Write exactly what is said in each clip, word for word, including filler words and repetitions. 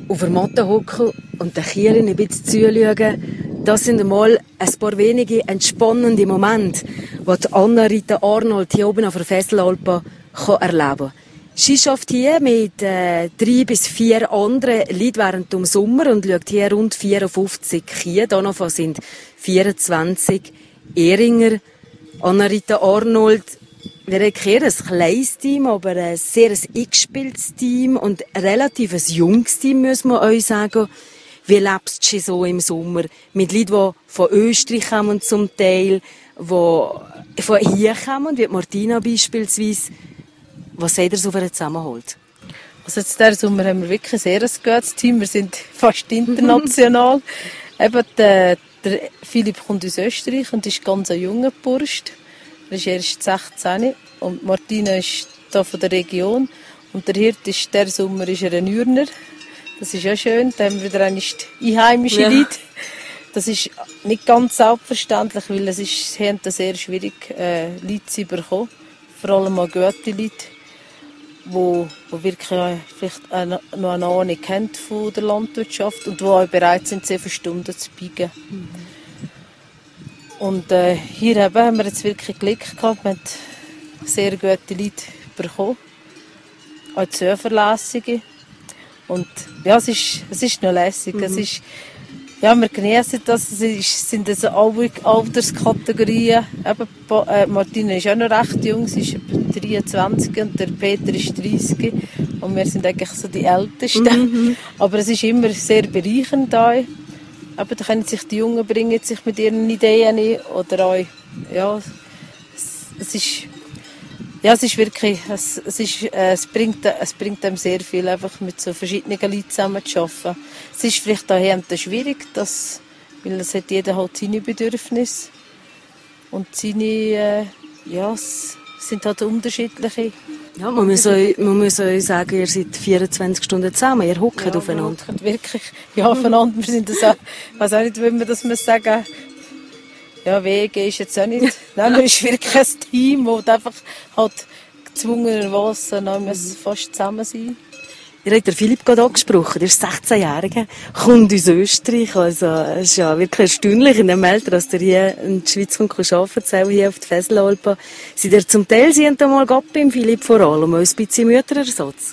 auf der Matte hocken und den Kielen ein bisschen zuschauen, das sind einmal ein paar wenige entspannende Momente, die Anna-Rita Arnold hier oben auf der Fesselalpe erleben kann. Sie arbeitet hier mit äh, drei bis vier anderen Leuten während dem Sommer und schaut hier rund vierundfünfzig Kühe. Davon sind vierundzwanzig Ehringer. Anna-Rita Arnold, wir haben hier ein kleines Team, aber ein sehr eingespieltes Team und ein relativ junges Team, muss man euch sagen. Wie lebst du so im Sommer? Mit Leuten, die von Österreich kommen zum Teil, die von hier kommen, wie Martina beispielsweise. Was seid ihr so für einen Zusammenhalt? Also jetzt diesen Sommer haben wir wirklich ein sehr gutes Team. Wir sind fast international. Eben der, der Philipp kommt aus Österreich und ist ganz ein junger Bursch. Er ist erst sechzehn und Martina ist hier von der Region. Und der Hirt ist diesen Sommer ist er ein Ürner. Das ist ja schön. Da haben wir wieder eine einheimische ja. Leute. Das ist nicht ganz selbstverständlich, weil es ist, sie haben sehr schwierig, äh, Leute zu bekommen. Vor allem auch gute Leute, wo, wo wirklich äh, vielleicht eine, noch eine Ahnung haben von der Landwirtschaft und die auch bereit sind, sieben Stunden zu biegen. Mhm. Und äh, hier eben haben wir jetzt wirklich Glück gehabt. Wir haben sehr gute Leute bekommen, auch zuverlässige. Und ja, es ist, es ist noch lässig. Mhm. Es ist, ja, wir genießen das. Es ist, sind also alle Alterskategorien. Eben, äh, Martina ist auch noch recht jung, sie ist etwa dreiundzwanzig und der Peter ist dreißig. Und wir sind eigentlich so die Ältesten. Mhm. Aber es ist immer sehr bereichernd da. Aber da können sich die Jungen bringen sich mit ihren Ideen ein. Oder auch, ja, es, es ist, ja, es ist wirklich, es, es, ist, äh, es, bringt, es bringt einem sehr viel, einfach mit so verschiedenen Leuten zusammen zu arbeiten. Es ist vielleicht daher schwierig, dass, weil es hat jeder halt seine Bedürfnisse und seine, äh, ja, es sind halt unterschiedliche. Ja, man muss, euch, man muss euch sagen, ihr seid vierundzwanzig Stunden zusammen, ihr hockt ja, aufeinander. Wir hocken wirklich ja, aufeinander. Wir sind das auch, ich weiss auch nicht, wie man das muss sagen. Ja, Wege ist jetzt auch nicht. Nein, es ist wirklich ein Team, das einfach halt gezwungenermassen mhm. fast zusammen sein. Ihr habt den Philipp gerade angesprochen, der ist sechzehnjähriger, kommt aus Österreich. Also, es ist ja wirklich erstaunlich in dem Alter, dass der hier in der Schweiz kommt, arbeiten, hier auf der Fesselalpe. Seid ihr zum Teil, Sie haben mal gehabt beim Philipp vor allem, ein bisschen Mütterersatz?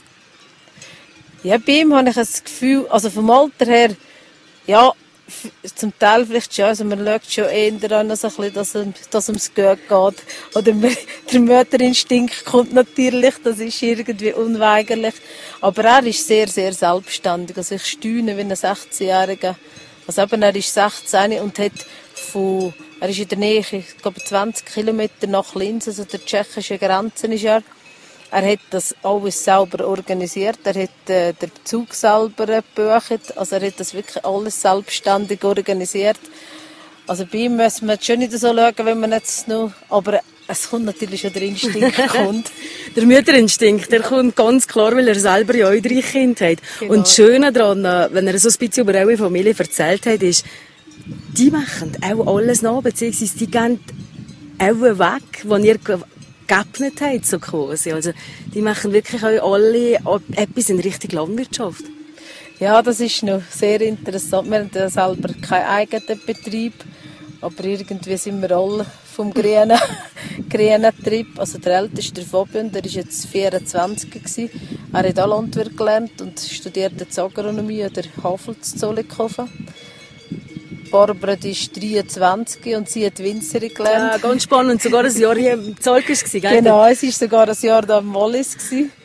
Ja, bei ihm habe ich das Gefühl, also vom Alter her, ja, zum Teil vielleicht schon, also man schaut schon eher an, also ein bisschen, dass, ihm, dass ihm es gut geht. Oder der Mütterinstinkt kommt natürlich, das ist irgendwie unweigerlich. Aber er ist sehr, sehr selbstständig. Also ich staune, wie ein sechzehnjähriger. Also eben, er ist sechzehn und hat von, er ist in der Nähe, ich glaube zwanzig Kilometer nach Linz, also der tschechischen Grenze ist er. Er hat das alles selber organisiert, er hat äh, den Zug selber gebucht, also er hat das wirklich alles selbstständig organisiert. Also bei ihm muss man schon nicht so schauen, wenn man jetzt noch, aber es kommt natürlich schon der Instinkt. kommt. Der Mütterinstinkt, der kommt ganz klar, weil er selber ja auch drei Kinder hat. Genau. Und das Schöne daran, wenn er so ein bisschen über eure Familie erzählt hat, ist, die machen auch alles nach, beziehungsweise die gehen auch weg, wo ihr geöffnet habt, so quasi. Also, die machen wirklich auch alle etwas in Richtung Landwirtschaft. Ja, das ist noch sehr interessant. Wir haben ja selber keinen eigenen Betrieb, aber irgendwie sind wir alle vom grünen, grünen Trieb. Also der Älteste, der Fabian, der war jetzt vierundzwanzig gewesen. Er hat auch Landwirt gelernt und studiert jetzt Agronomie an der Havel zu Zollikofen. Barbara die ist dreiundzwanzig und sie hat Winzerin gelernt. Ja, ganz spannend. Sogar ein Jahr hier im Zolk war sie, gell? Genau, es war sogar ein Jahr da im Wallis.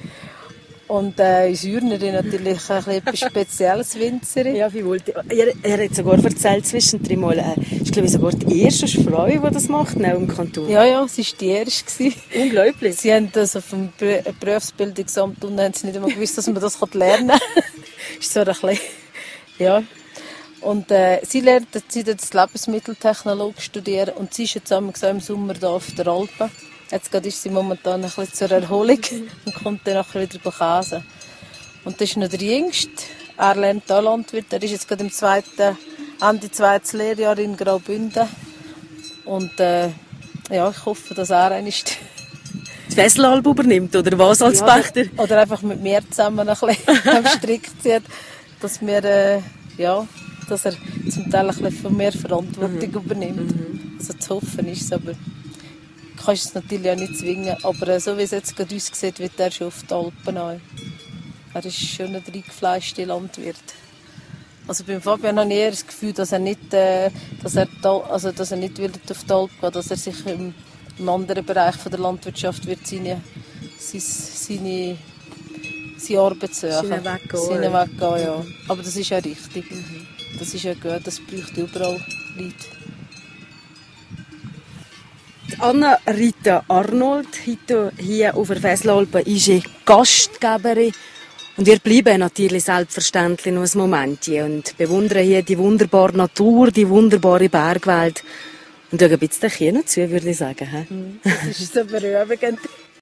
Und äh, unsere Hürnerin natürlich ein etwas spezielles Winzerin. Ja, wie wollte er, er hat sogar erzählt zwischendrin mal, äh, ich glaube sogar die erste Frau, die das macht, auch im Kanton. Ja, ja, sie war die erste. Unglaublich. Sie haben das auf dem Berufsbildungsamt und haben sie nicht einmal gewusst, dass man das lernen kann. Ist so ein bisschen, ja. Und äh, sie lernt sie jetzt Lebensmitteltechnologie studieren und sie ist jetzt im Sommer hier auf der Alpe. Jetzt gerade ist sie momentan ein bisschen zur Erholung und kommt dann nachher wieder käsen. Und das ist noch der Jüngste. Er lernt hier Landwirt. Er ist jetzt gerade im zweiten, Ende zweites Lehrjahr in Graubünden. Und äh, ja, ich hoffe, dass er einmal das Fesselalbe übernimmt, oder was als ja, Pächter? Oder, oder einfach mit mir zusammen ein bisschen am Strick zieht. dass wir, äh, ja, dass er zum Teil ein bisschen mehr Verantwortung mhm. übernimmt. Mhm. Also zu hoffen ist es, aber du kannst es natürlich auch nicht zwingen. Aber äh, so wie es jetzt gerade aussieht, wird er schon auf die Alpen an. Er ist schon ein reingefleischter Landwirt. Also beim Fabian habe ich eher das Gefühl, dass er nicht, äh, dass er da, also dass er nicht will auf die Alp gehen, dass er sich im, im anderen Bereich von der Landwirtschaft wird seine, seine, seine, seine Arbeit suchen. Seinen Weg gehen. Seinen Weg gehen, ja. Aber das ist ja richtig. Mhm. Das ist ja gut, das braucht überall Leute. Anna-Rita Arnold, heute hier auf der Fesselalpen, ist Gastgeberin. Und wir bleiben natürlich selbstverständlich noch ein Moment hier und bewundern hier die wunderbare Natur, die wunderbare Bergwelt. Und schauen ein bisschen hier noch zu, würde ich sagen. Das ist so berührend.